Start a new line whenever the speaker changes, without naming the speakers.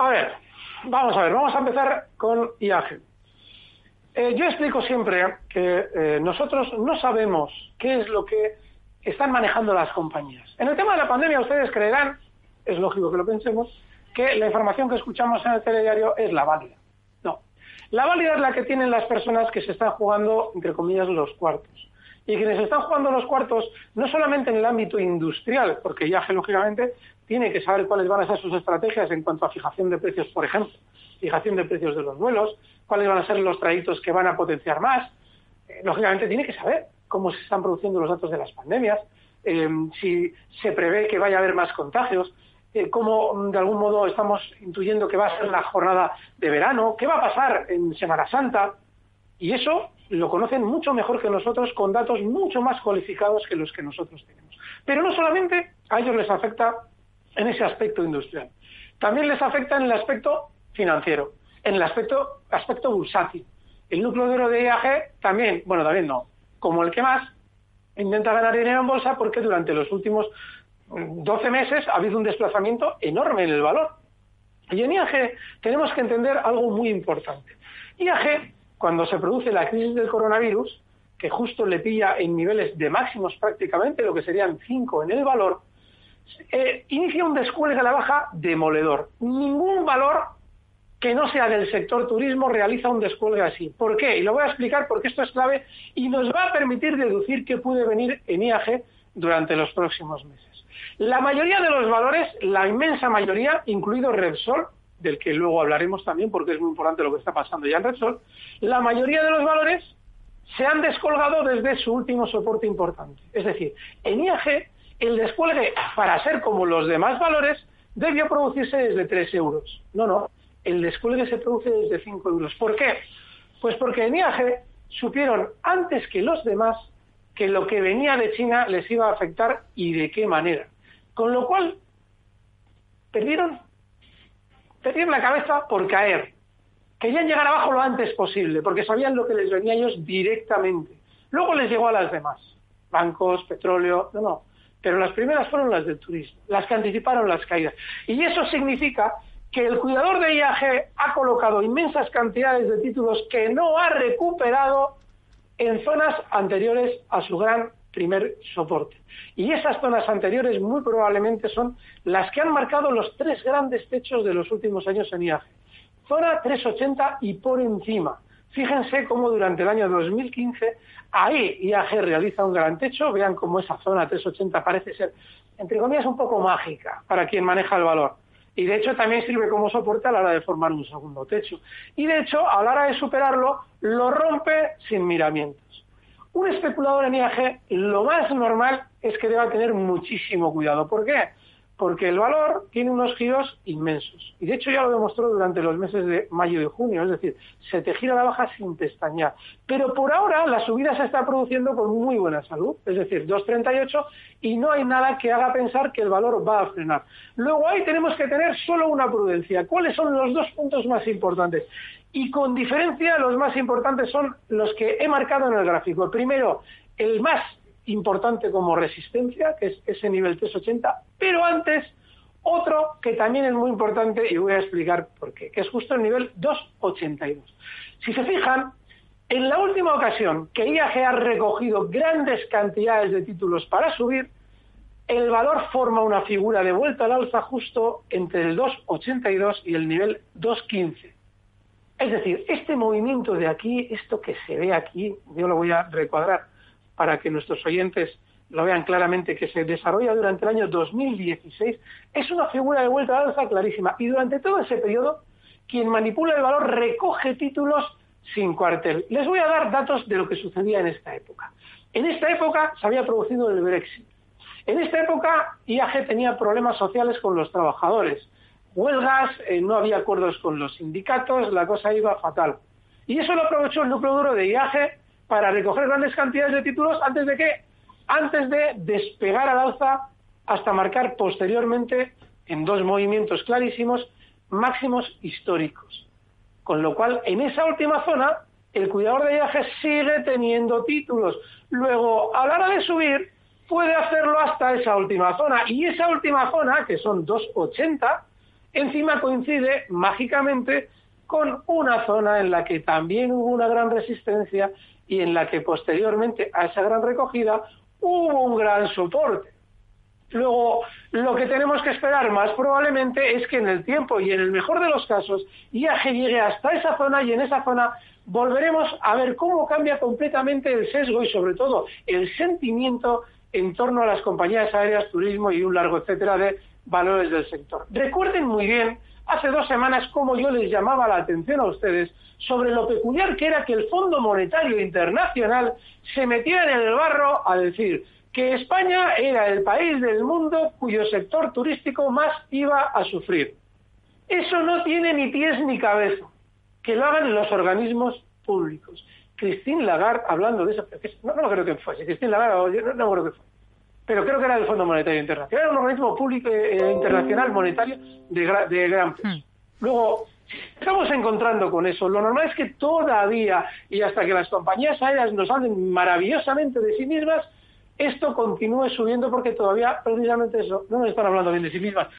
A ver, vamos a empezar con IAG. Yo explico siempre que nosotros no sabemos qué es lo que están manejando las compañías. En el tema de la pandemia ustedes creerán, es lógico que lo pensemos, que la información que escuchamos en el telediario es la válida. No. La válida es la que tienen las personas que se están jugando, entre comillas, los cuartos. Y quienes están jugando los cuartos, no solamente en el ámbito industrial, porque IAG, lógicamente, tiene que saber cuáles van a ser sus estrategias en cuanto a fijación de precios, por ejemplo, fijación de precios de los vuelos, cuáles van a ser los trayectos que van a potenciar más. Lógicamente, tiene que saber cómo se están produciendo los datos de las pandemias, si se prevé que vaya a haber más contagios, cómo de algún modo estamos intuyendo que va a ser la jornada de verano, qué va a pasar en Semana Santa, y eso lo conocen mucho mejor que nosotros, con datos mucho más cualificados que los que nosotros tenemos. Pero no solamente a ellos les afecta en ese aspecto industrial, también les afecta en el aspecto financiero, en el aspecto bursátil. El núcleo duro de IAG también no, como el que más, intenta ganar dinero en bolsa porque durante los últimos 12 meses ha habido un desplazamiento enorme en el valor. Y en IAG tenemos que entender algo muy importante. IAG, cuando se produce la crisis del coronavirus, que justo le pilla en niveles de máximos prácticamente, lo que serían 5 en el valor, inicia un descuelgue a la baja demoledor. Ningún valor que no sea del sector turismo realiza un descuelgue así. ¿Por qué? Y lo voy a explicar porque esto es clave y nos va a permitir deducir qué puede venir en IAG durante los próximos meses. La mayoría de los valores, la inmensa mayoría, incluido Repsol, del que luego hablaremos también porque es muy importante lo que está pasando ya en Repsol, la mayoría de los valores se han descolgado desde su último soporte importante. Es decir, en IAG el descuelgue, para ser como los demás valores, debió producirse desde 3 euros. No, el descuelgue se produce desde 5 euros. ¿Por qué? Pues porque en IAG supieron antes que los demás que lo que venía de China les iba a afectar y de qué manera. Con lo cual, perdieron la cabeza por caer. Querían llegar abajo lo antes posible, porque sabían lo que les venía a ellos directamente. Luego les llegó a las demás, bancos, petróleo, no. Pero las primeras fueron las del turismo, las que anticiparon las caídas. Y eso significa que el cuidador de IAG ha colocado inmensas cantidades de títulos que no ha recuperado en zonas anteriores a su gran primer soporte. Y esas zonas anteriores muy probablemente son las que han marcado los 3 grandes techos de los últimos años en IAG. Zona 380 y por encima. Fíjense cómo durante el año 2015 ahí IAG realiza un gran techo. Vean cómo esa zona 380 parece ser, entre comillas, un poco mágica para quien maneja el valor. Y de hecho también sirve como soporte a la hora de formar un segundo techo. Y de hecho, a la hora de superarlo, lo rompe sin miramientos. Un especulador en IAG, lo más normal es que deba tener muchísimo cuidado. ¿Por qué? Porque el valor tiene unos giros inmensos. Y de hecho ya lo demostró durante los meses de mayo y junio, es decir, se te gira la baja sin pestañear. Pero por ahora la subida se está produciendo con muy buena salud, es decir, 2,38, y no hay nada que haga pensar que el valor va a frenar. Luego ahí tenemos que tener solo una prudencia. ¿Cuáles son los 2 puntos más importantes? Y con diferencia los más importantes son los que he marcado en el gráfico. El primero, el más importante como resistencia, que es ese nivel 380, pero antes otro que también es muy importante y voy a explicar por qué, que es justo el nivel 282. Si se fijan, en la última ocasión que IAG ha recogido grandes cantidades de títulos para subir, el valor forma una figura de vuelta al alza justo entre el 282 y el nivel 215. Es decir, este movimiento de aquí, esto que se ve aquí, yo lo voy a recuadrar para que nuestros oyentes lo vean claramente, que se desarrolla durante el año 2016, es una figura de vuelta al alza clarísima. Y durante todo ese periodo, quien manipula el valor recoge títulos sin cuartel. Les voy a dar datos de lo que sucedía en esta época. En esta época se había producido el Brexit. En esta época IAG tenía problemas sociales con los trabajadores. Huelgas, no había acuerdos con los sindicatos, la cosa iba fatal. Y eso lo aprovechó el núcleo duro de IAG para recoger grandes cantidades de títulos antes de despegar al alza hasta marcar posteriormente, en 2 movimientos clarísimos, máximos históricos. Con lo cual, en esa última zona, el cuidador de IAG sigue teniendo títulos. Luego, a la hora de subir, puede hacerlo hasta esa última zona. Y esa última zona, que son 2,80, Encima coincide mágicamente con una zona en la que también hubo una gran resistencia y en la que posteriormente a esa gran recogida hubo un gran soporte. Luego, lo que tenemos que esperar más probablemente es que en el tiempo y en el mejor de los casos, IAG llegue hasta esa zona y en esa zona volveremos a ver cómo cambia completamente el sesgo y sobre todo el sentimiento en torno a las compañías aéreas, turismo y un largo etcétera de valores del sector. Recuerden muy bien, hace 2 semanas, cómo yo les llamaba la atención a ustedes sobre lo peculiar que era que el Fondo Monetario Internacional se metiera en el barro a decir que España era el país del mundo cuyo sector turístico más iba a sufrir. Eso no tiene ni pies ni cabeza. Que lo hagan los organismos públicos. Christine Lagarde, hablando de eso, no creo que fuese, Christine Lagarde, no creo que fue, pero creo que era del Fondo Monetario Internacional, era un organismo público internacional monetario de gran peso. Luego, estamos encontrando con eso. Lo normal es que todavía, y hasta que las compañías aéreas nos hablen maravillosamente de sí mismas, esto continúe subiendo porque todavía precisamente eso, no nos están hablando bien de sí mismas.